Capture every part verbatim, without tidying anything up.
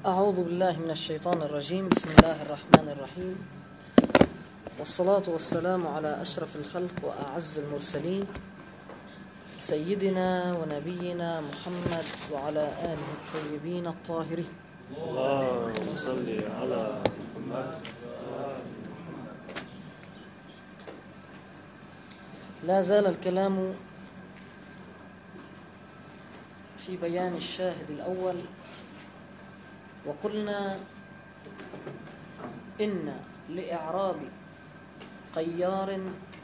أعوذ بالله من الشيطان الرجيم. بسم الله الرحمن الرحيم، والصلاة والسلام على أشرف الخلق وأعز المرسلين سيدنا ونبينا محمد وعلى آله الطيبين الطاهرين. اللهم صل على محمد. لا زال الكلام في بيان الشاهد الأول، وقلنا إن لإعراب قيار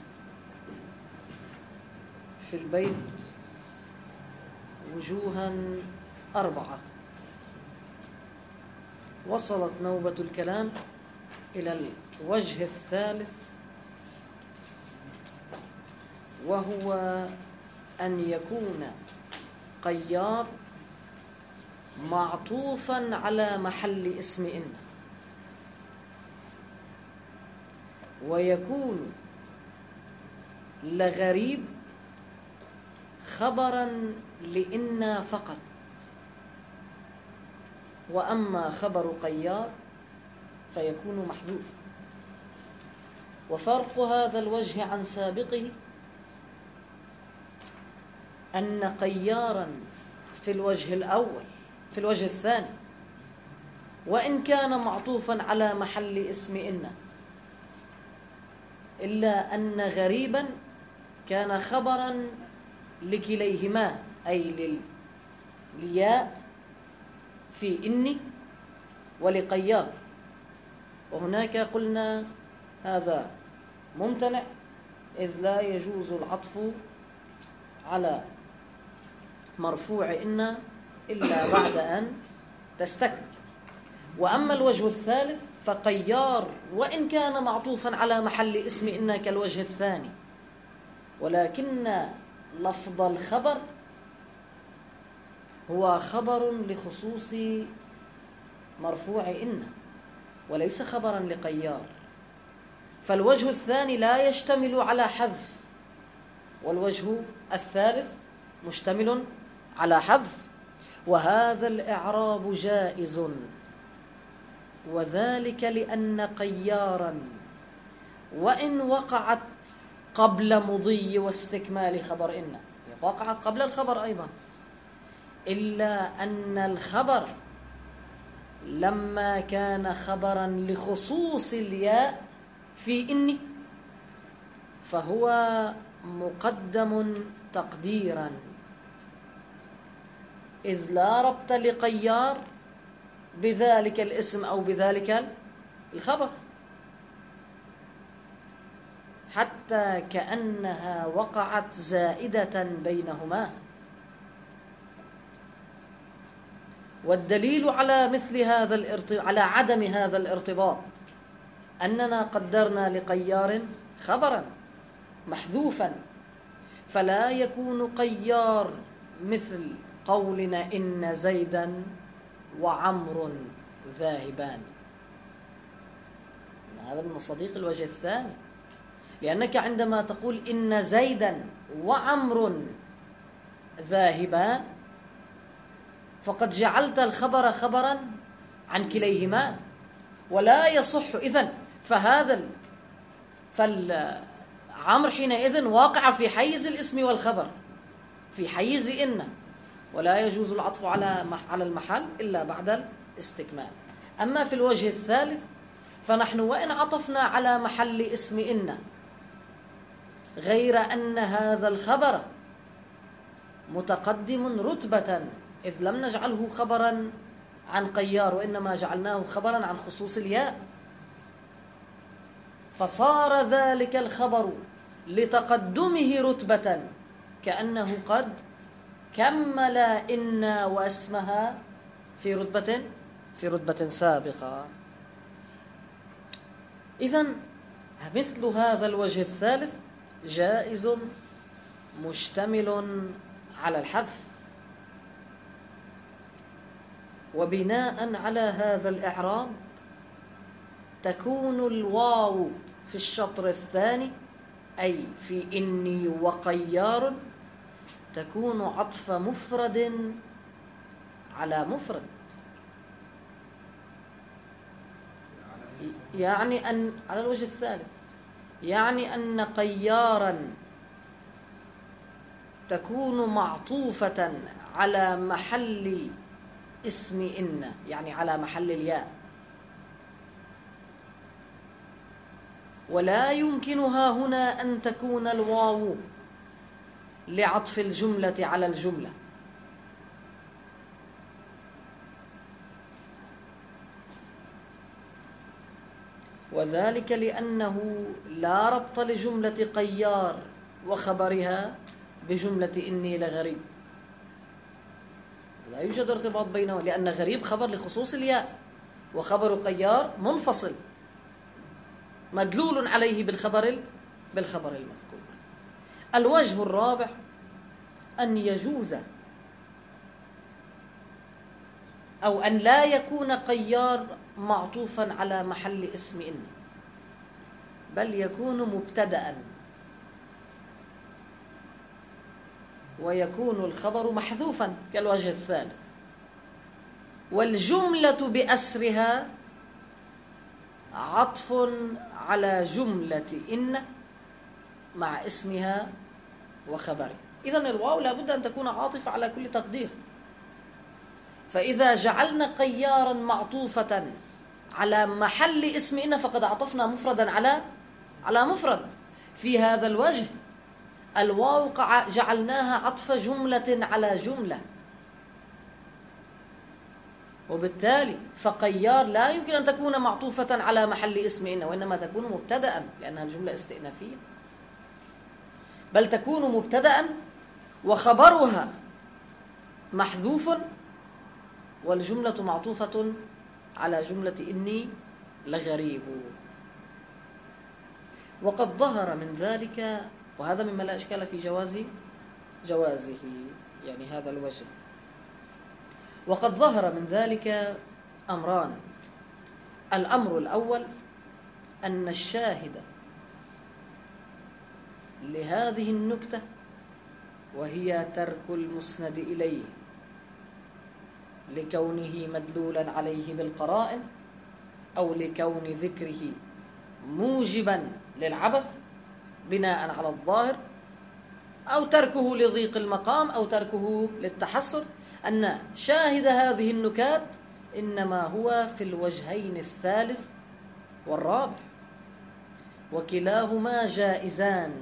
في البيت وجوها أربعة. وصلت نوبة الكلام إلى الوجه الثالث، وهو أن يكون قيار معطوفا على محل اسم إن، ويكون لغريب خبرا لإن فقط. وأما خبر قيار فيكون محذوفا. وفرق هذا الوجه عن سابقه أن قيارا في الوجه الأول في الوجه الثاني وإن كان معطوفا على محل اسم إن، إلا أن غريبا كان خبرا لكليهما، أي للياء في إني ولقيار. وهناك قلنا هذا ممتنع، إذ لا يجوز العطف على مرفوع إن إلا بعد أن تستكمل. وأما الوجه الثالث فقيار وإن كان معطوفا على محل اسم إن كالوجه الثاني، ولكن لفظ الخبر هو خبر لخصوص مرفوع إن وليس خبرا لقيار. فالوجه الثاني لا يشتمل على حذف، والوجه الثالث مشتمل على حذف. وهذا الإعراب جائز، وذلك لأن قيارا وإن وقعت قبل مضي واستكمال خبر إن، وقعت قبل الخبر أيضا، إلا أن الخبر لما كان خبرا لخصوص الياء في إني فهو مقدم تقديرا، إذ لا ربط لقيار بذلك الاسم أو بذلك الخبر، حتى كأنها وقعت زائدة بينهما. والدليل على مثل هذا الارتباط، على عدم هذا الارتباط، أننا قدرنا لقيار خبرا محذوفا، فلا يكون قيار مثل قولنا إن زيدا وعمر ذاهبان. هذا من مصادق الوجه الثاني، لأنك عندما تقول إن زيدا وعمر ذاهبان فقد جعلت الخبر خبرا عن كليهما، ولا يصح إذن. فهذا فالعمر حينئذ واقع في حيز الاسم والخبر، في حيز إن، ولا يجوز العطف على على المحل إلا بعد الاستكمال. أما في الوجه الثالث فنحن وإن عطفنا على محل اسم إن، غير أن هذا الخبر متقدم رتبة، إذ لم نجعله خبرا عن قيار وإنما جعلناه خبرا عن خصوص الياء، فصار ذلك الخبر لتقدمه رتبة كأنه قد كمل إن واسمها في رتبة في رتبة سابقة. إذن مثل هذا الوجه الثالث جائز مشتمل على الحذف. وبناء على هذا الإعراب تكون الواو في الشطر الثاني، أي في إني وقيار، تكون عطف مفرد على مفرد، يعني أن على الوجه الثالث يعني أن قيارا تكون معطوفة على محل اسم إن، يعني على محل الياء، ولا يمكنها هنا أن تكون الواو لعطف الجملة على الجملة، وذلك لأنه لا ربط لجملة قيار وخبرها بجملة إني لغريب، لا يوجد ارتباط بينهما، لأن غريب خبر لخصوص الياء، وخبر قيار منفصل مدلول عليه بالخبر بالخبر المذكور. الوجه الرابع أن يجوز أو أن لا يكون قيار معطوفا على محل اسم إن، بل يكون مبتدأ ويكون الخبر محذوفا كالوجه الثالث، والجملة بأسرها عطف على جملة إن مع اسمها وخبره. إذن الواو لابد أن تكون عاطفة على كل تقدير، فإذا جعلنا قيارا معطوفة على محل اسم إن فقد عطفنا مفردا على على مفرد. في هذا الوجه الواو جعلناها عطف جملة على جملة، وبالتالي فقيار لا يمكن أن تكون معطوفة على محل اسم إن، وإنما تكون مبتدأ لأنها الجملة استئنافية، بل تكون مبتدأ وخبرها محذوف والجملة معطوفة على جملة إني لغريب. وقد ظهر من ذلك، وهذا مما لا إشكال في جواز جوازه، يعني هذا الوجه. وقد ظهر من ذلك أمران: الأمر الأول أن الشاهد لهذه النكتة وهي ترك المسند إليه لكونه مدلولا عليه بالقرائن، أو لكون ذكره موجبا للعبث بناء على الظاهر، أو تركه لضيق المقام، أو تركه للتحصر، أن شاهد هذه النكات إنما هو في الوجهين الثالث والرابع، وكلاهما جائزان.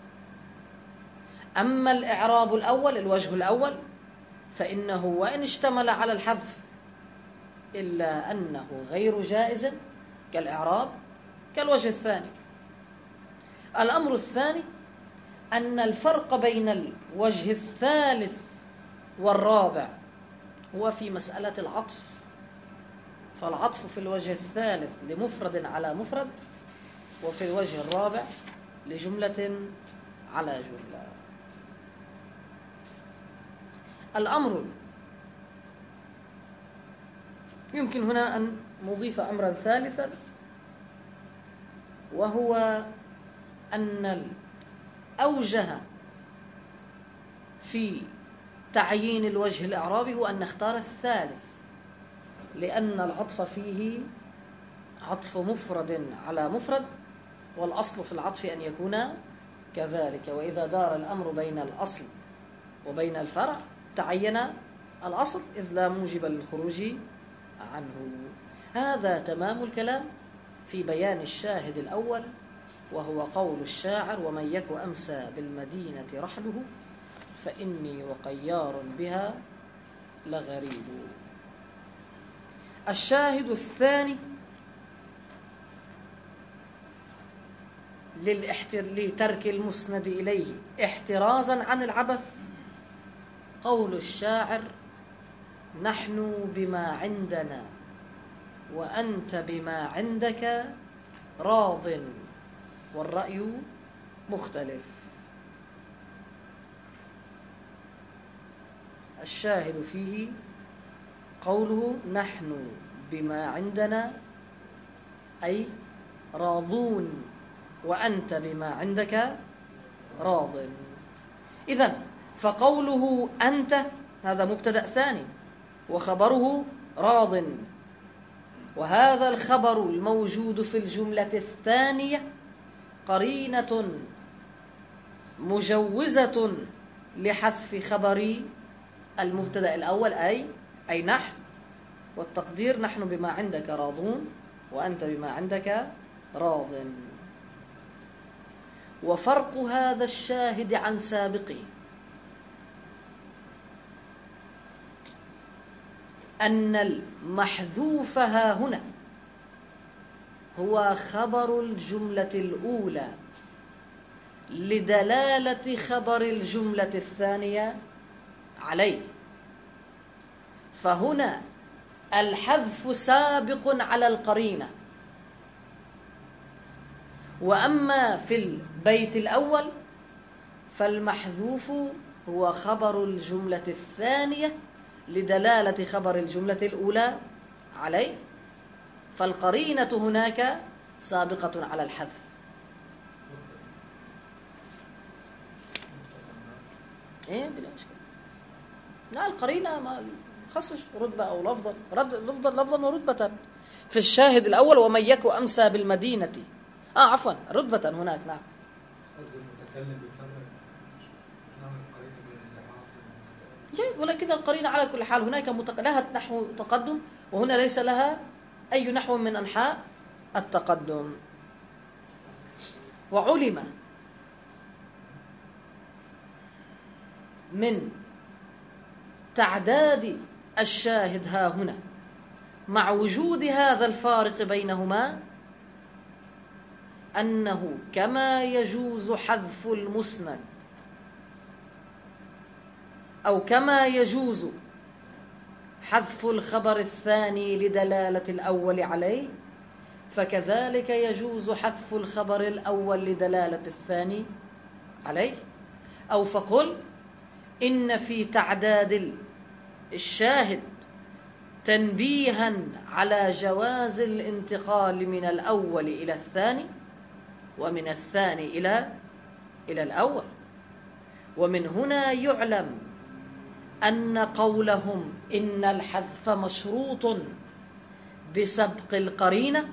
أما الإعراب الأول، الوجه الأول، فإنه وإن اشتمل على الحذف إلا أنه غير جائز كالإعراب كالوجه الثاني. الأمر الثاني أن الفرق بين الوجه الثالث والرابع هو في مسألة العطف، فالعطف في الوجه الثالث لمفرد على مفرد، وفي الوجه الرابع لجملة على جملة. الأمر يمكن هنا أن نضيف أمرا ثالثا، وهو أن الأوجه في تعيين الوجه الإعرابي هو أن نختار الثالث، لأن العطف فيه عطف مفرد على مفرد، والأصل في العطف أن يكون كذلك، وإذا دار الأمر بين الأصل وبين الفرع تعين الأصل إذ لا موجب للخروج عنه. هذا تمام الكلام في بيان الشاهد الأول، وهو قول الشاعر: ومن يك أمسى بالمدينة رحله فإني وقيار بها لغريب. الشاهد الثاني لترك المسند إليه احترازا عن العبث قول الشاعر: نحن بما عندنا وأنت بما عندك راض والرأي مختلف. الشاهد فيه قوله: نحن بما عندنا أي راضون، وأنت بما عندك راض. إذن فقوله أنت هذا مبتدأ ثاني، وخبره راض، وهذا الخبر الموجود في الجملة الثانية قرينة مجوزة لحذف خبر المبتدأ الأول أي أي نحن، والتقدير نحن بما عندك راضون وأنت بما عندك راض. وفرق هذا الشاهد عن سابقه أن المحذوف ها هنا هو خبر الجملة الأولى لدلالة خبر الجملة الثانية عليه، فهنا الحذف سابق على القرينة. وأما في البيت الأول فالمحذوف هو خبر الجملة الثانية لدلالة خبر الجملة الأولى عليه، فالقرينة هناك سابقة على الحذف. ايه بلا مشكلة. لا القرينة ما خصش رتبة أو لفظا، لفظا لفظا ورتبة. في الشاهد الأول ومن يك أمسى بالمدينة، اه عفوا رتبة هناك. نعم. جيد، ولكن القرينة على كل حال هناك متق... لها نحو تقدم، وهنا ليس لها أي نحو من أنحاء التقدم. وعلم من تعداد الشاهد ها هنا مع وجود هذا الفارق بينهما أنه كما يجوز حذف المسند أو كما يجوز حذف الخبر الثاني لدلالة الأول عليه، فكذلك يجوز حذف الخبر الأول لدلالة الثاني عليه. أو فقل إن في تعداد الشاهد تنبيها على جواز الانتقال من الأول إلى الثاني ومن الثاني إلى إلى الأول. ومن هنا يعلم أن قولهم إن الحذف مشروط بسبق القرينة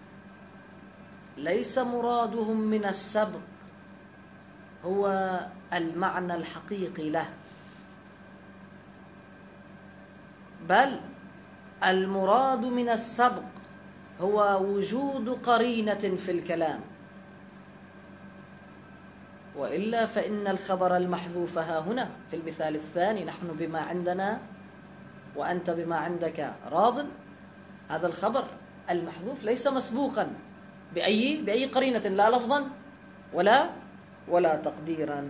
ليس مرادهم من السبق هو المعنى الحقيقي له، بل المراد من السبق هو وجود قرينة في الكلام، وإلا فإن الخبر المحذوف ها هنا في المثال الثاني نحن بما عندنا وأنت بما عندك راض، هذا الخبر المحذوف ليس مسبوقا بأي بأي قرينة، لا لفظا ولا ولا تقديرا.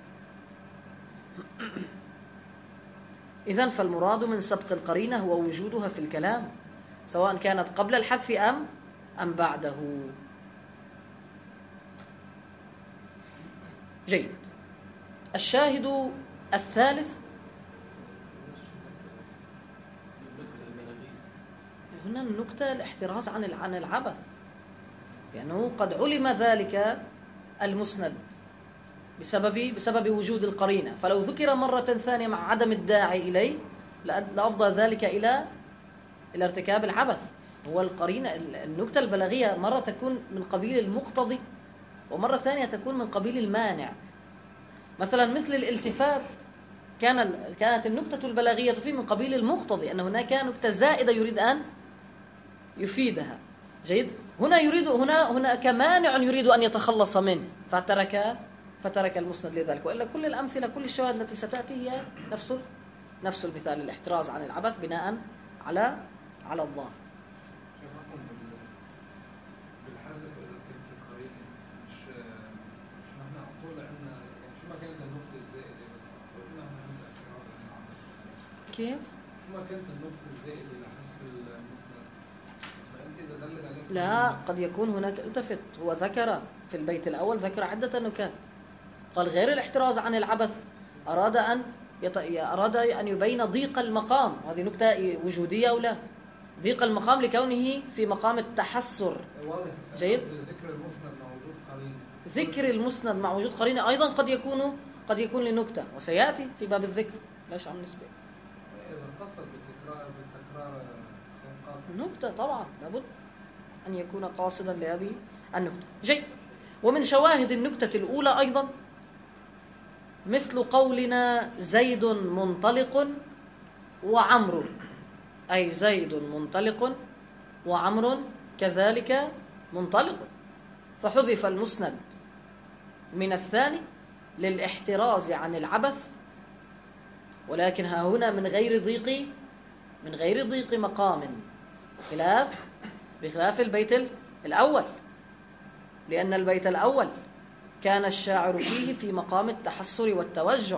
إذن فالمراد من سبق القرينة هو وجودها في الكلام، سواء كانت قبل الحذف أم أم بعده. جيد. الشاهد الثالث هنا النكتة الاحتراز عن عن العبث، لأنه قد علم ذلك المسند بسبب بسبب وجود القرينة، فلو ذكر مرة ثانية مع عدم الداعي إليه لأفضى ذلك إلى إلى ارتكاب العبث. هو القرينة النكتة البلاغية مرة تكون من قبيل المقتضي ومرة ثانية تكون من قبيل المانع. مثلا مثل الالتفات كان كانت النكتة البلاغية فيه من قبيل المقتضي، أن هناك نكتة زائدة يريد أن يفيدها. جيد. هنا يريد هنا هناك مانع يريد أن يتخلص منه فترك فترك المسند لذلك. وإلا كل الأمثلة كل الشواهد التي ستأتي هي نفس نفس المثال، الاحتراز عن العبث بناء على على الظاهر. كيف؟ شو ما كانت النقطة الزائدة لحذف المسند؟ إذا دل عليك لا، قد يكون هناك التفت. هو ذكر في البيت الأول ذكر عدة نكات، قال غير الاحتراز عن العبث أراد أن يط... أراد أن يبين ضيق المقام، وهذه نكتة وجودية أو لا؟ ضيق المقام لكونه في مقام التحسر. جيد. ذكر المسند مع وجود قرينة. ذكر المسند مع وجود قرينة أيضا قد يكون قد يكون لنكتة، وسيأتي في باب الذكر. ليش عم نسبق؟ إذا قصد بالتكرار بالتكرار نكتة طبعا لابد أن يكون قاصدا لهذه النكتة. جيد. ومن شواهد النكتة الأولى أيضا مثل قولنا زيد منطلق وعمرو، أي زيد منطلق وعمرو كذلك منطلق، فحذف المسند من الثاني للاحتراز عن العبث، ولكن ها هنا من غير ضيق من غير ضيق مقام، خلاف بخلاف البيت الأول، لأن البيت الأول كان الشاعر فيه في مقام التحسر والتوجع.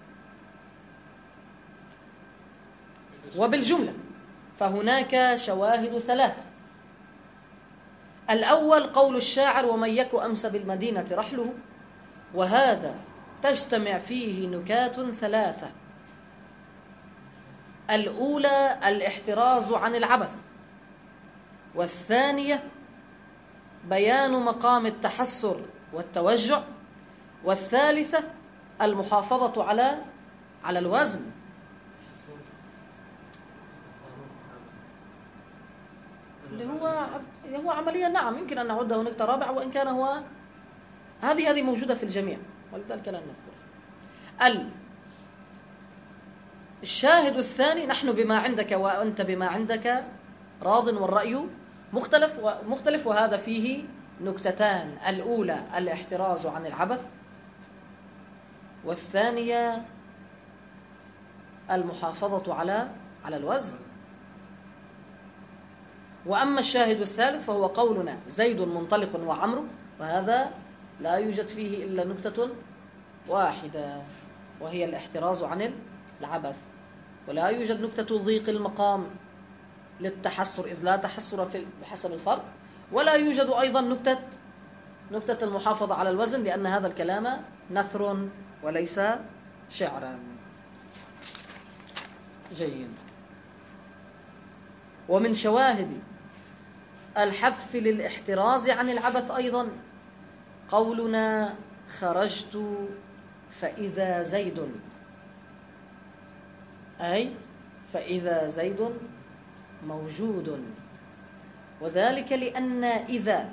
وبالجملة فهناك شواهد ثلاثة. الأول قول الشاعر ومن يك أمس بالمدينة رحله، وهذا تجتمع فيه نكات ثلاثة. الأولى الاحتراز عن العبث، والثانية بيان مقام التحسر والتوجع، والثالثة المحافظة على على الوزن. اللي هو هو عمليا نعم يمكن أن نعده نكتة رابعة، وإن كان هو هذه هذه موجودة في الجميع، ولذلك لا نذكر. الشاهد الثاني نحن بما عندك وأنت بما عندك راض، والرأي مختلف ومختلف، وهذا فيه نكتتان. الأولى الاحتراز عن العبث، والثانية المحافظة على على الوزن. وأما الشاهد الثالث فهو قولنا زيد منطلق وعمرو، وهذا لا يوجد فيه إلا نكتة واحدة وهي الاحتراز عن العبث، ولا يوجد نكتة ضيق المقام للتحسر إذ لا تحسر في بحسب الفرق، ولا يوجد أيضا نكتة نكتة المحافظة على الوزن، لأن هذا الكلام نثر وليس شعرا. جيد. ومن شواهد الحذف للاحتراز عن العبث أيضا قولنا خرجت فإذا زيد، أي فإذا زيد موجود، وذلك لأن إذا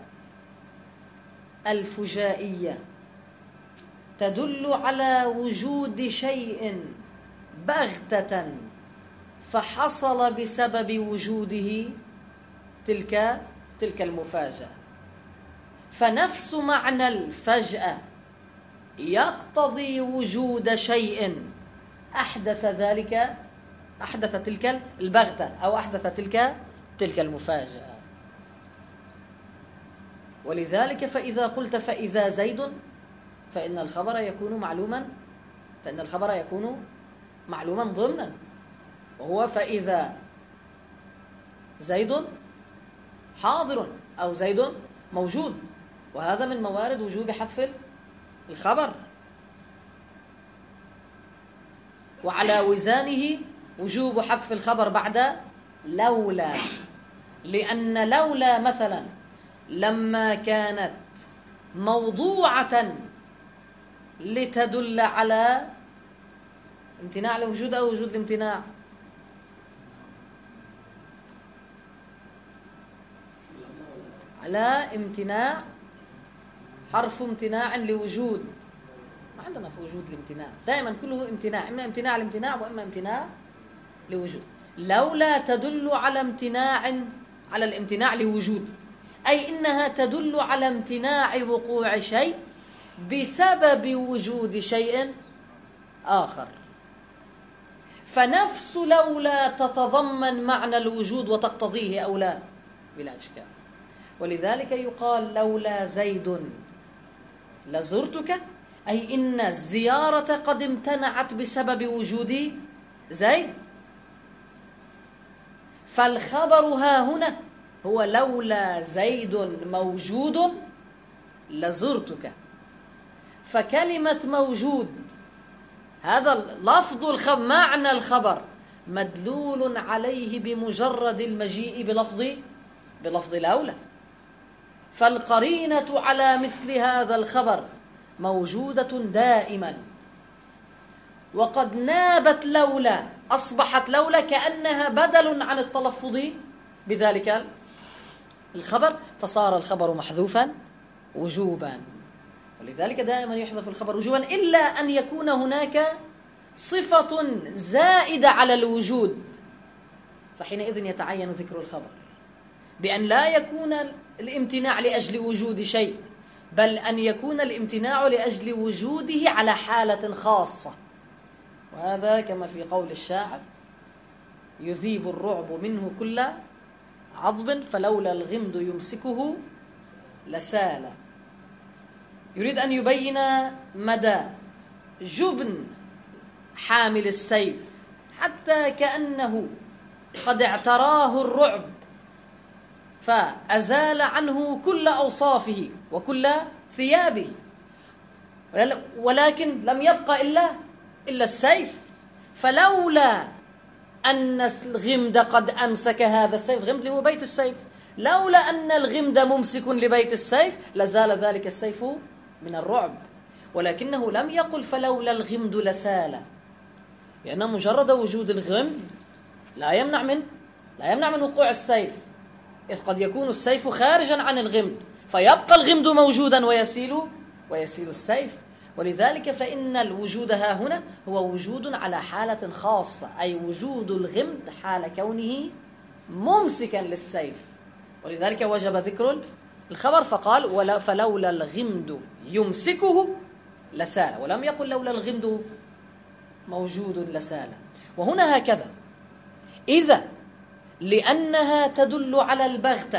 الفجائية تدل على وجود شيء بغتة فحصل بسبب وجوده تلك تلك المفاجأة، فنفس معنى الفجأة يقتضي وجود شيء أحدث ذلك أحدث تلك البغتة أو أحدث تلك تلك المفاجأة. ولذلك فإذا قلت فإذا زيد فإن الخبر يكون معلوما فإن الخبر يكون معلوما ضمنا، وهو فإذا زيد حاضر أو زيد موجود، وهذا من موارد وجوب حذف الخبر. وعلى وزانه وجوب حذف الخبر بعد لولا، لأن لولا مثلا لما كانت موضوعة لتدل على امتناع الوجود أو وجود الامتناع، على امتناع، حرف امتناع لوجود. ما عندنا في وجود الامتناع، دائما كله امتناع، إما امتناع الامتناع وإما امتناع لوجود. لولا تدل على امتناع على الامتناع لوجود، أي إنها تدل على امتناع وقوع شيء بسبب وجود شيء آخر. فنفس لولا تتضمن معنى الوجود وتقتضيه أو لا بلا إشكال. ولذلك يقال لولا زيد لزرتك، أي إن الزيارة قد امتنعت بسبب وجود زيد. فالخبر ها هنا هو لولا زيد موجود لزرتك. فكلمة موجود هذا لفظ الخبر، معنى الخبر مدلول عليه بمجرد المجيء بلفظ بلفظ لولا، فالقرينة على مثل هذا الخبر موجودة دائما. وقد نابت لولا، أصبحت لولا كأنها بدل عن التلفظ بذلك الخبر، فصار الخبر محذوفا وجوبا. ولذلك دائما يحذف الخبر وجوبا إلا أن يكون هناك صفة زائدة على الوجود، فحينئذ يتعين ذكر الخبر، بأن لا يكون الامتناع لأجل وجود شيء، بل أن يكون الامتناع لأجل وجوده على حالة خاصة. وهذا كما في قول الشاعر: يذيب الرعب منه كل عضب فلولا الغمد يمسكه لسال. يريد أن يبين مدى جبن حامل السيف، حتى كأنه قد اعتراه الرعب فأزال عنه كل أوصافه وكل ثيابه، ولكن لم يبقى إلا إلا السيف. فلولا أن الغمد قد أمسك هذا السيف، الغمد هو بيت السيف، لولا أن الغمد ممسك لبيت السيف لزال ذلك السيف من الرعب. ولكنه لم يقل فلولا الغمد لسال، لأن مجرد وجود الغمد لا يمنع من لا يمنع من وقوع السيف، إذ قد يكون السيف خارجا عن الغمد فيبقى الغمد موجودا ويسيل ويسيل السيف. ولذلك فإن الوجود ها هنا هو وجود على حالة خاصة، أي وجود الغمد حال كونه ممسكا للسيف. ولذلك وجب ذكر الخبر فقال ولا فلولا الغمد يمسكه لسال، ولم يقل لولا الغمد موجود لسال. وهنا هكذا، إذا لأنها تدل على البغتة،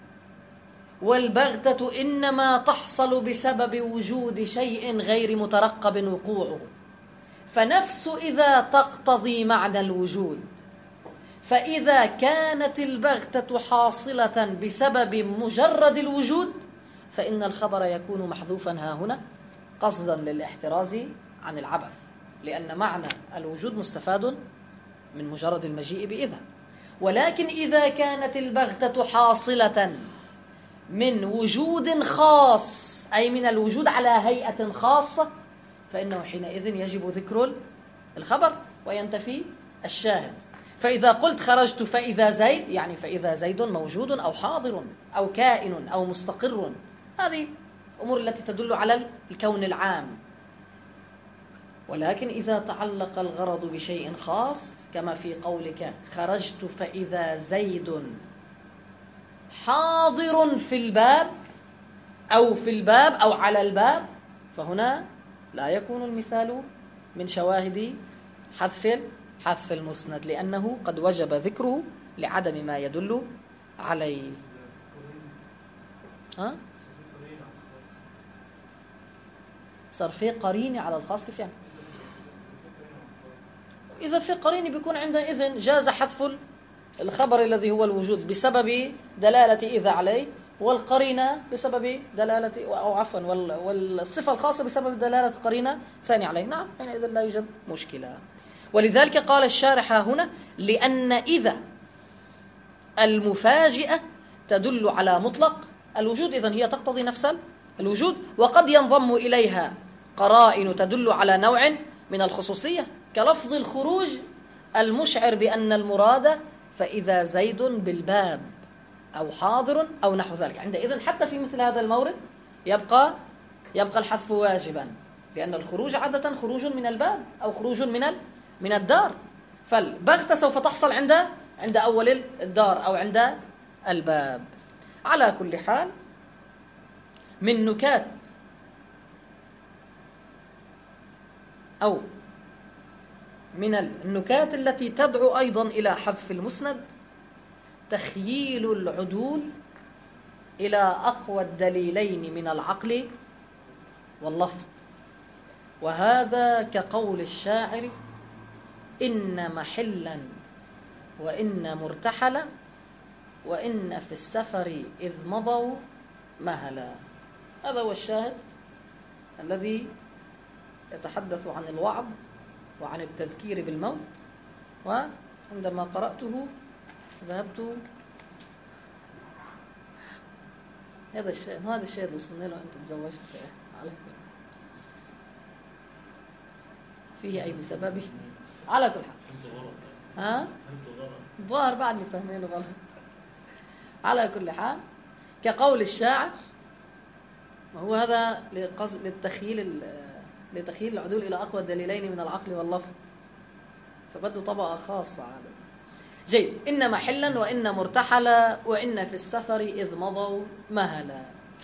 والبغتة إنما تحصل بسبب وجود شيء غير مترقب وقوعه، فنفس إذا تقتضي معنى الوجود. فإذا كانت البغتة حاصلة بسبب مجرد الوجود فإن الخبر يكون محذوفا ها هنا قصدا للاحتراز عن العبث، لأن معنى الوجود مستفاد من مجرد المجيء بإذا. ولكن إذا كانت البغتة حاصلة من وجود خاص، أي من الوجود على هيئة خاصة، فإنه حينئذ يجب ذكر الخبر وينتفي الشاهد. فإذا قلت خرجت فإذا زيد، يعني فإذا زيد موجود أو حاضر أو كائن أو مستقر، هذه أمور التي تدل على الكون العام. ولكن إذا تعلق الغرض بشيء خاص كما في قولك خرجت فإذا زيد حاضر في الباب أو في الباب أو على الباب، فهنا لا يكون المثال من شواهد حذف حذف المسند، لأنه قد وجب ذكره لعدم ما يدل عليه. ها؟ صار في قرينة على الخاص، كيف يعني؟ إذا في قرينة بيكون عندئذ جاز حذف الخبر الذي هو الوجود بسبب دلالة إذا عليه، والقرينة بسبب دلالة أو عفوا والصفة الخاصة بسبب دلالة قرينة ثانية عليه. نعم، حينئذ لا يوجد مشكلة. ولذلك قال الشارح هنا لأن إذا المفاجئة تدل على مطلق الوجود، إذن هي تقتضي نفس الوجود، وقد ينضم إليها قرائن تدل على نوع من الخصوصية كلفظ الخروج المشعر بأن المراد فإذا زيد بالباب أو حاضر أو نحو ذلك. عندئذ حتى في مثل هذا المورد يبقى يبقى الحذف واجبا، لأن الخروج عادة خروج من الباب أو خروج من من الدار، فالبغتة سوف تحصل عند عند أول الدار أو عند الباب. على كل حال، من نكات أو من النكات التي تدعو أيضا إلى حذف المسند تخييل العدول إلى أقوى الدليلين من العقل واللفظ، وهذا كقول الشاعر إن محلا وإن مرتحلا وإن في السفر إذ مضوا مهلا. هذا هو الشاهد الذي يتحدث عن الوعظ وعن التذكير بالموت. وعندما قرأته ذهبت هذا الشيء هذا الشيء اللي وصلنا له أنت تزوجت عليه فيه أي بسببه. على كل حال ها ظاهر بعدني فهمينه غلط. على كل حال كقول الشاعر، وهو هذا لقصد للتخييل لتخييل العدول إلى أقوى الدليلين من العقل واللفظ، فبده طبقة خاصة عادة. جيد. إن محلا وإن مرتحلا وإن في السفر إذ مضوا مهلا.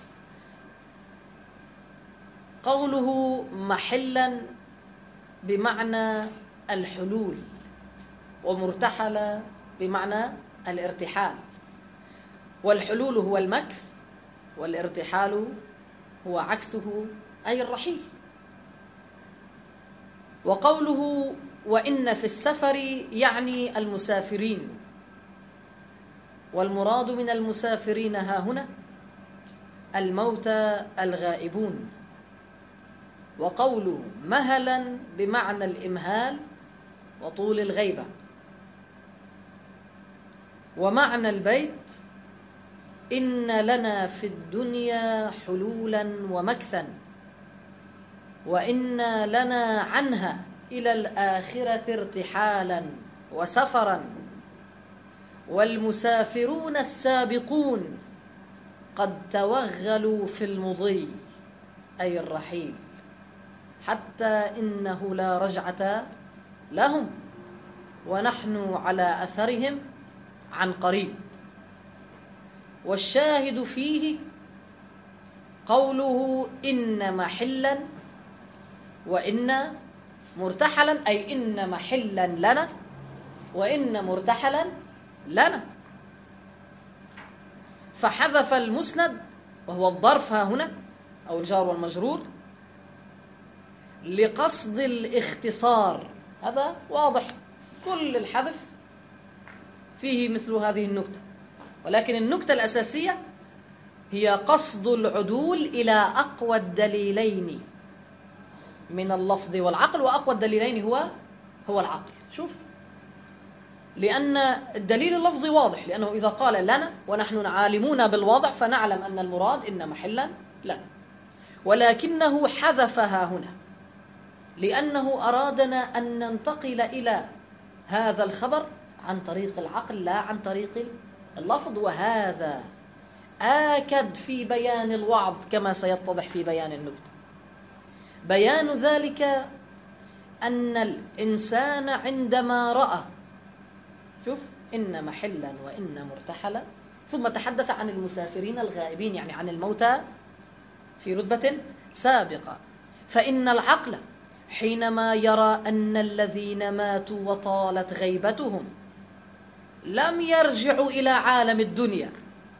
قوله محلا بمعنى الحلول، ومرتحلا بمعنى الارتحال، والحلول هو المكث والارتحال هو عكسه أي الرحيل. وقوله وإن في السفر يعني المسافرين، والمراد من المسافرين ها هنا الموتى الغائبون. وقوله مهلا بمعنى الإمهال وطول الغيبة. ومعنى البيت إن لنا في الدنيا حلولا ومكثا، وإن لنا عنها إلى الآخرة ارتحالا وسفرا، والمسافرون السابقون قد توغلوا في المضي أي الرحيل، حتى إنه لا رجعة لهم، ونحن على أثرهم عن قريب. والشاهد فيه قوله إن محلا وإن مرتحلا، أي إن محلا لنا وإن مرتحلا لنا. فحذف المسند وهو الظرف ها هنا أو الجار والمجرور لقصد الاختصار. هذا واضح، كل الحذف فيه مثل هذه النكتة، ولكن النكتة الأساسية هي قصد العدول إلى أقوى الدليلين من اللفظ والعقل، وأقوى الدليلين هو هو العقل. شوف، لأن الدليل اللفظي واضح، لأنه إذا قال لنا ونحن عالمون بالوضع فنعلم أن المراد إن محلا لنا، ولكنه حذفها هنا لأنه أرادنا أن ننتقل إلى هذا الخبر عن طريق العقل لا عن طريق اللفظ. وهذا آكد في بيان الوعظ كما سيتضح في بيان النكتة. بيان ذلك أن الإنسان عندما رأى، شوف، إن محلا وإن مرتحلا، ثم تحدث عن المسافرين الغائبين يعني عن الموتى في رتبة سابقة، فإن العقل حينما يرى أن الذين ماتوا وطالت غيبتهم لم يرجعوا إلى عالم الدنيا،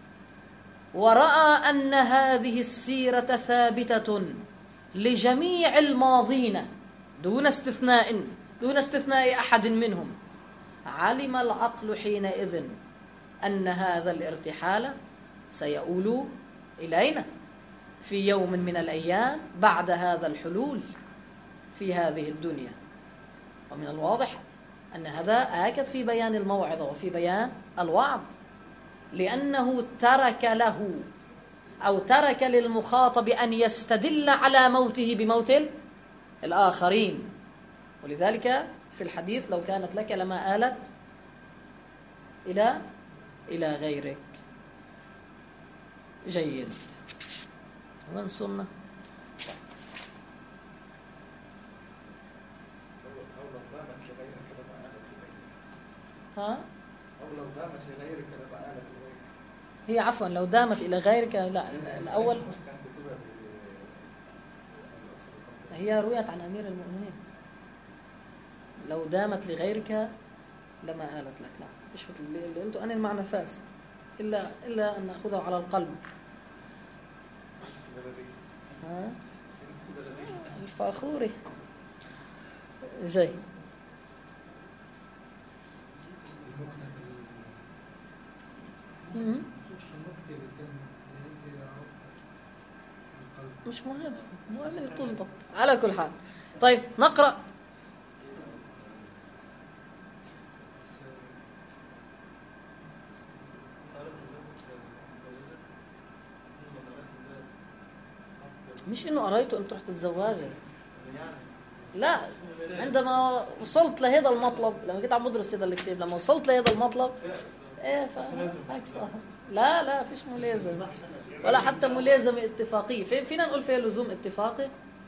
ورأى أن هذه السيرة ثابتة لجميع الماضين دون استثناء دون استثناء أحد منهم، علم العقل حينئذ أن هذا الارتحال سيؤول إلينا في يوم من الأيام بعد هذا الحلول في هذه الدنيا. ومن الواضح أن هذا آكد في بيان الموعظة وفي بيان الوعظ، لأنه ترك له أو ترك للمخاطب أن يستدل على موته بموت الآخرين. ولذلك في الحديث لو كانت لك لما آلت إلى إلى غيرك. جيد. وين صرنا؟ ها؟ أو لو دامت لغيرك لما آلت إليك. هي عفوا لو دامت إلى غيرك، لا الأول هي رويت عن أمير المؤمنين، لو دامت لغيرك لما آلت لك. لا، مش مثل اللي قلته أنا، المعنى فاسد إلا إلا أن نأخذه على القلب. ها؟ الفاخوري. جاي. مش مهم، مهم اللي تزبط على كل حال. طيب نقرأ. مش انه قريته انت رحت تتزوجت، لا، عندما وصلت لهذا المطلب، لما كنت عم بدرس هذا الكتاب، لما وصلت لهذا المطلب ايه فهيك صار لا لا فيش ملازمة ولا حتى ملازمة اتفاقية. في فينا نقول فيها لزوم اتفاقي؟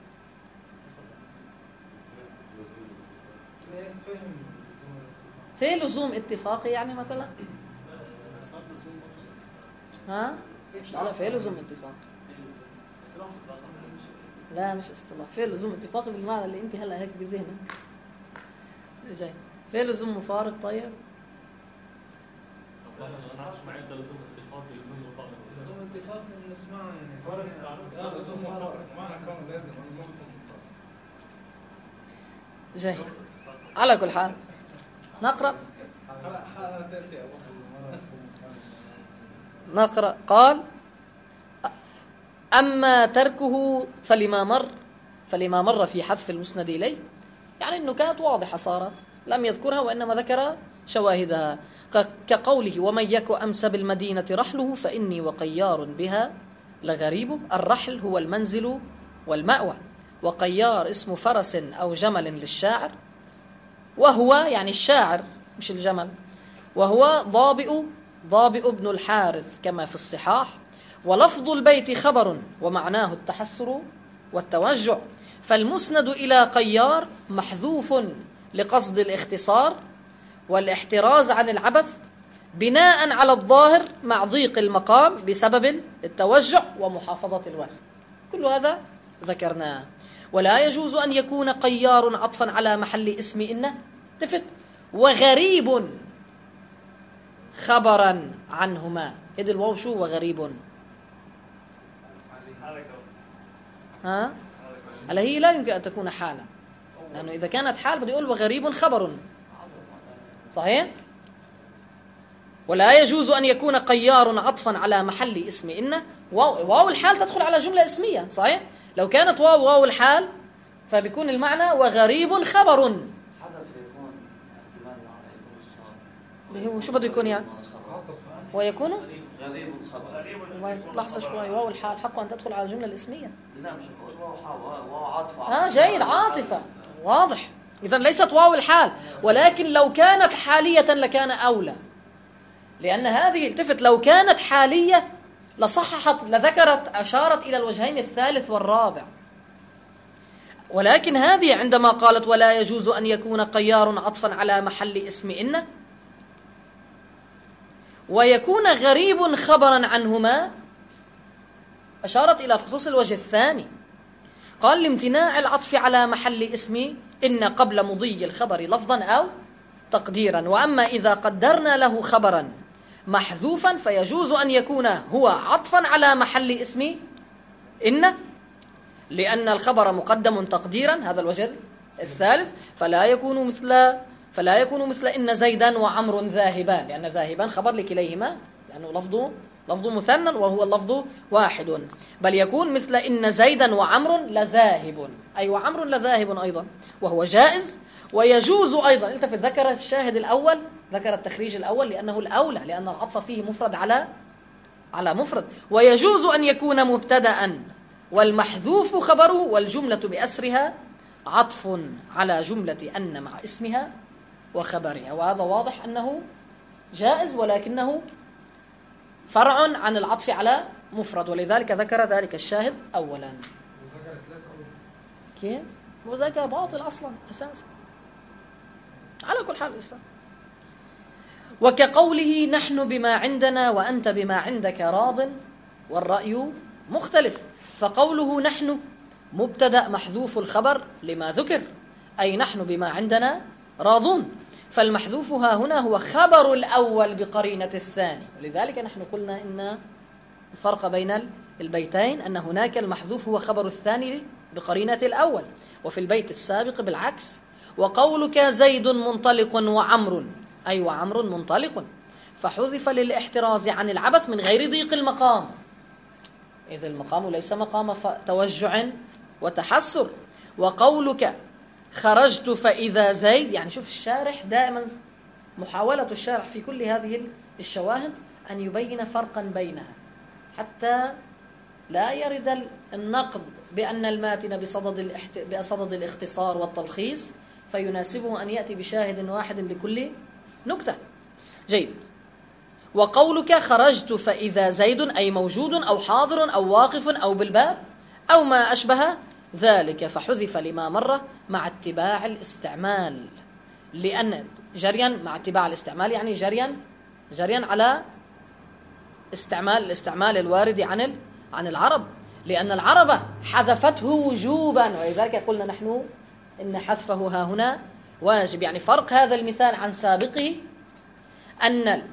في لزوم اتفاقي يعني مثلا؟ ها؟ لا لا في لزوم اتفاقي. لا مش اصطلاح، في لزوم اتفاقي بالمعنى اللي انت هلا هيك بذهنك جاي. في لزوم مفارق. طيب لزوم اتفاق نسمع يعني فرق لزوم مفارق معنى كونه لازم جاي. على كل حال نقرأ نقرأ. قال أما تركه فلما مر فلما مر في حذف المسند إليه، يعني النكات واضحة صارت، لم يذكرها وإنما ذكر شواهدها، كقوله ومن يك أمس بالمدينة رحله فإني وقيار بها لغريب. الرحل هو المنزل والمأوى، وقيار اسم فرس أو جمل للشاعر، وهو يعني الشاعر مش الجمل، وهو ضابئ ضابئ ابن الحارث كما في الصحاح. ولفظ البيت خبر ومعناه التحسر والتوجع، فالمسند إلى قيار محذوف لقصد الاختصار والاحتراز عن العبث بناء على الظاهر مع ضيق المقام بسبب التوجع ومحافظة الوزن. كل هذا ذكرناه. ولا يجوز أن يكون قيار عطفا على محل اسم إنه تفت وغريب خبرا عنهما. إذ الواو شو وغريب؟ ها؟ هلا هي لا يمكن أن تكون حالا، لأنه إذا كانت حال بده يقول وغريب خبر، صحيح؟ ولا يجوز أن يكون قيار عطفا على محل اسم إنه. واو, واو الحال تدخل على جملة اسمية، صحيح؟ لو كانت واو واو الحال فبيكون المعنى وغريب خبر. شو بده يكون يعني؟ ويكون غريب خبر. لحظة شوي، واو الحال حقا أن تدخل على الجملة الاسمية. لا مش واو واو عاطفة. ها جيد، عاطفة واضح. إذن ليست واو الحال، ولكن لو كانت حالية لكان أولى، لأن هذه التفت لو كانت حالية لصححت لذكرت أشارت إلى الوجهين الثالث والرابع. ولكن هذه عندما قالت ولا يجوز أن يكون قيار عطفا على محل اسم إنه ويكون غريب خبرا عنهما، أشارت إلى خصوص الوجه الثاني. قال لامتناع العطف على محل اسم إن قبل مضي الخبر لفظا أو تقديرا. وأما إذا قدرنا له خبرا محذوفا فيجوز أن يكون هو عطفا على محل اسم إن، لأن الخبر مقدم تقديرا، هذا الوجه الثالث، فلا يكون مثل فلا يكون مثل إن زيدا وعمر ذاهبان، لأن ذاهبان خبر لكليهما، لأنه لفظه لفظ مثنى وهو اللفظ واحد، بل يكون مثل إن زيدا وعمر لذاهب، أي وعمر لذاهب أيضا، وهو جائز ويجوز أيضا. التفت، ذكر الشاهد الأول، ذكر التخريج الأول لأنه الأولى، لأن العطف فيه مفرد على على مفرد. ويجوز أن يكون مبتدأ والمحذوف خبره والجملة بأسرها عطف على جملة أن مع اسمها وخبرها، وهذا واضح أنه جائز، ولكنه فرع عن العطف على مفرد، ولذلك ذكر ذلك الشاهد أولا. كيف؟ وذاك باطل أصلا أساسا على كل حال الإسلام. وكقوله نحن بما عندنا وأنت بما عندك راض والرأي مختلف، فقوله نحن مبتدأ محذوف الخبر لما ذكر، أي نحن بما عندنا راضون، فالمحذوف ها هنا هو خبر الأول بقرينة الثاني. ولذلك نحن قلنا إن الفرق بين البيتين أن هناك المحذوف هو خبر الثاني بقرينة الأول، وفي البيت السابق بالعكس. وقولك زيد منطلق وعمر، أي وعمر منطلق، فحذف للاحتراز عن العبث من غير ضيق المقام، إذ المقام ليس مقام توجع وتحسر. وقولك خرجت فإذا زيد، يعني شوف الشارح دائما محاولة الشارح في كل هذه الشواهد أن يبين فرقا بينها، حتى لا يرد النقد بأن الماتن بصدد, الاحت... بصدد الاختصار والتلخيص، فيناسبه أن يأتي بشاهد واحد لكل نكتة. جيد. وقولك خرجت فإذا زيد أي موجود أو حاضر أو واقف أو بالباب أو ما أشبه ذلك، فحذف لما مر مع اتباع الاستعمال، لأن جريا مع اتباع الاستعمال يعني جريا جريا على استعمال الاستعمال الوارد عن عن العرب، لأن العرب حذفته وجوبا، ولذلك قلنا نحن إن حذفه ها هنا واجب. يعني فرق هذا المثال عن سابقه أن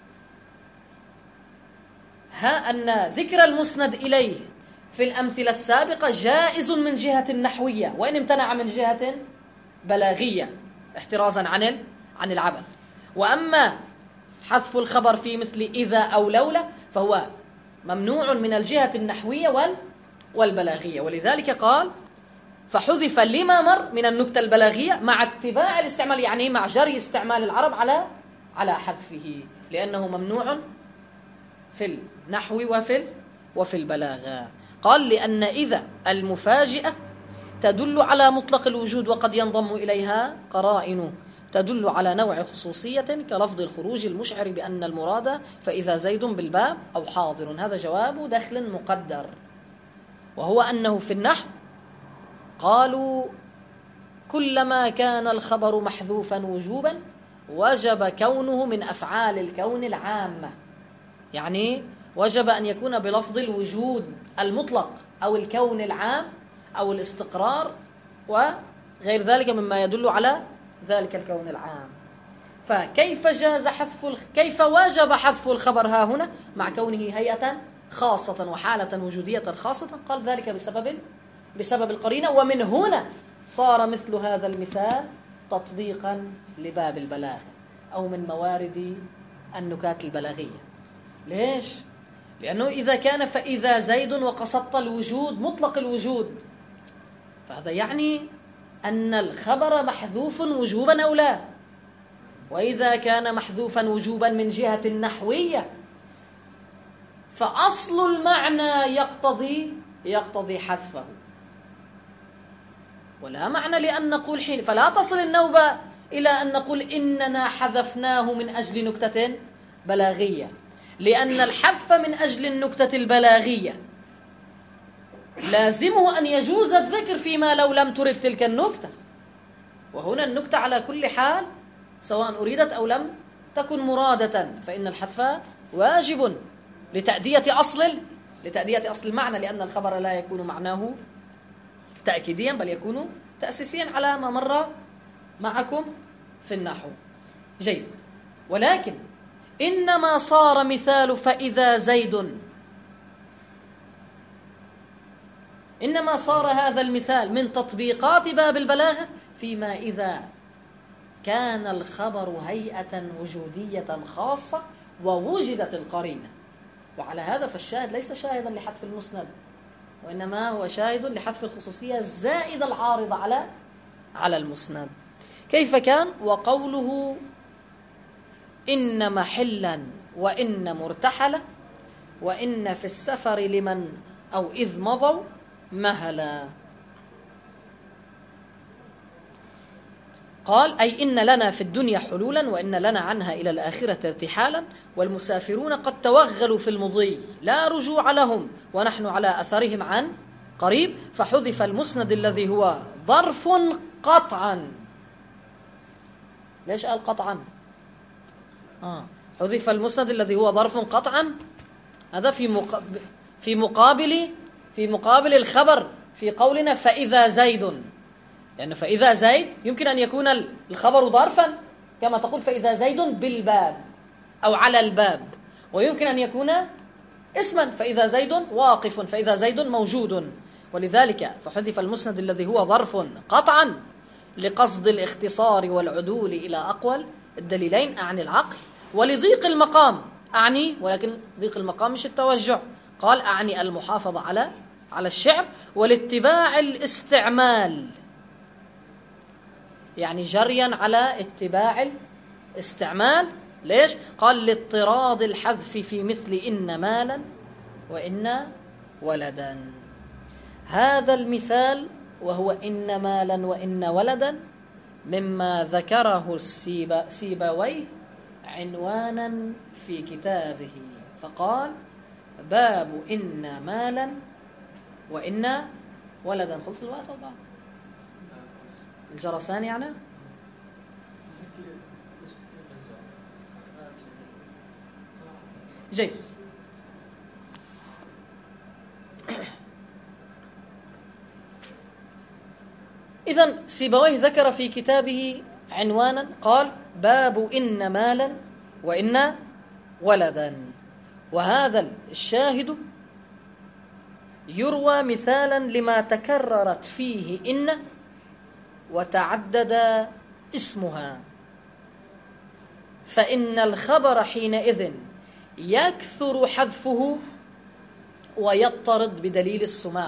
ها أن ذكر المسند إليه في الأمثلة السابقة جائز من جهة النحوية، وإن امتنع من جهة بلاغية احترازا عن عن العبث. وأما حذف الخبر في مثل إذا أو لولا فهو ممنوع من الجهة النحوية وال والبلاغية، ولذلك قال فحذف لما مر من النكتة البلاغية مع اتباع الاستعمال، يعني مع جري استعمال العرب على على حذفه، لأنه ممنوع في النحو وفي وفي البلاغة. قال لأن إذا المفاجئة تدل على مطلق الوجود، وقد ينضم إليها قرائن تدل على نوع خصوصية كلفظ الخروج المشعر بأن المراد فإذا زيد بالباب أو حاضر. هذا جواب دخل مقدر، وهو أنه في النحو قالوا كلما كان الخبر محذوفا وجوبا وجب كونه من أفعال الكون العامة، يعني وجب أن يكون بلفظ الوجود المطلق أو الكون العام أو الاستقرار وغير ذلك مما يدل على ذلك الكون العام. فكيف جاز حذف الخ... كيف واجب حذف الخبر ها هنا مع كونه هيئة خاصة وحالة وجودية خاصة؟ قال ذلك بسبب بسبب القرينة، ومن هنا صار مثل هذا المثال تطبيقا لباب البلاغة أو من موارد النكات البلاغية. ليش؟ لأنه إذا كان فإذا زيد وقصدت الوجود مطلق الوجود، فهذا يعني أن الخبر محذوف وجوبا أو لا. وإذا كان محذوفا وجوبا من جهة النحوية فأصل المعنى يقتضي يقتضي حذفه، ولا معنى لأن نقول حين، فلا تصل النوبة إلى أن نقول إننا حذفناه من أجل نكتة بلاغية، لأن الحذف من أجل النكتة البلاغية لازمه أن يجوز الذكر فيما لو لم ترد تلك النكتة. وهنا النكتة على كل حال سواء أريدت أو لم تكن مرادة فإن الحذف واجب لتأدية أصل لتأدية أصل المعنى، لأن الخبر لا يكون معناه تأكيديا بل يكون تأسيسيا على ما مر معكم في النحو. جيد. ولكن إنما صار مثال فإذا زيد إنما صار هذا المثال من تطبيقات باب البلاغة فيما إذا كان الخبر هيئة وجودية خاصة ووجدت القرينة. وعلى هذا فالشاهد ليس شاهدا لحذف المسند، وإنما هو شاهد لحذف الخصوصية الزائدة العارضة على على المسند. كيف كان؟ وقوله إن محلا وإن مرتحلة وإن في السفر لمن أو إذ مضوا مهلا. قال أي إن لنا في الدنيا حلولا وإن لنا عنها إلى الآخرة ارتحالا، والمسافرون قد توغلوا في المضي لا رجوع لهم ونحن على أثرهم عن قريب، فحذف المسند الذي هو ظرف قطعا. ليش قال قطعا؟ آه. حذف المسند الذي هو ظرف قطعا، هذا في مقابل في مقابل في مقابل الخبر في قولنا فإذا زيد، لأن فإذا زيد يمكن أن يكون الخبر ظرفا كما تقول فإذا زيد بالباب أو على الباب، ويمكن أن يكون اسما فإذا زيد واقف فإذا زيد موجود. ولذلك فحذف المسند الذي هو ظرف قطعا لقصد الاختصار والعدول إلى أقوى الدليلين أعني العقل، ولضيق المقام أعني، ولكن ضيق المقام مش التوجع، قال أعني المحافظة على على الشعر، والاتباع الاستعمال يعني جريا على اتباع الاستعمال. ليش؟ قال لاضطراد الحذف في مثل إن مالا وإن ولدا. هذا المثال وهو إن مالا وإن ولدا مما ذكره السيبويه عنوانا في كتابه فقال باب إن مالا وإن ولدا. خلص الوقت أو بعد الجرسان يعني. جيد. إذن سيبويه ذكر في كتابه عنوانا قال باب إن مالا وإن ولدا، وهذا الشاهد يروى مثالا لما تكررت فيه إن وتعدد اسمها، فإن الخبر حينئذ يكثر حذفه ويضطرد بدليل السماع،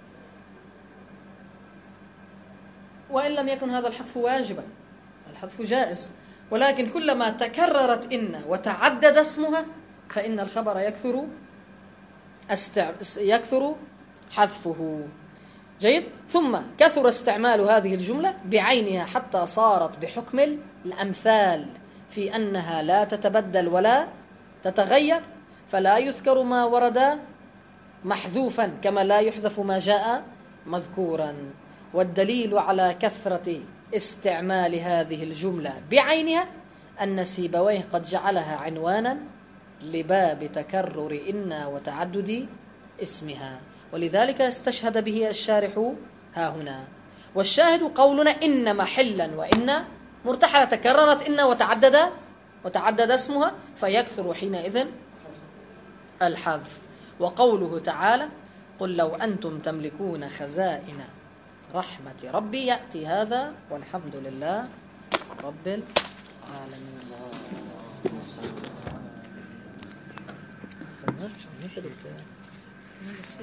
وإن لم يكن هذا الحذف واجبا، الحذف جائز، ولكن كلما تكررت إن وتعدد اسمها فإن الخبر يكثر استع... يكثر حذفه. جيد. ثم كثر استعمال هذه الجملة بعينها حتى صارت بحكم الأمثال في أنها لا تتبدل ولا تتغير، فلا يذكر ما ورد محذوفا كما لا يحذف ما جاء مذكورا. والدليل على كثرة استعمال هذه الجملة بعينها أن سيبويه قد جعلها عنوانا لباب تكرر إن وتعدد اسمها، ولذلك استشهد به الشارح ها هنا. والشاهد قولنا إن محلا وإن مرتحلة تكررت إن وتعدد وتعدد اسمها فيكثر حينئذ الحذف. وقوله تعالى قل لو أنتم تملكون خزائن رحمة ربي يأتي هذا والحمد لله رب العالمين.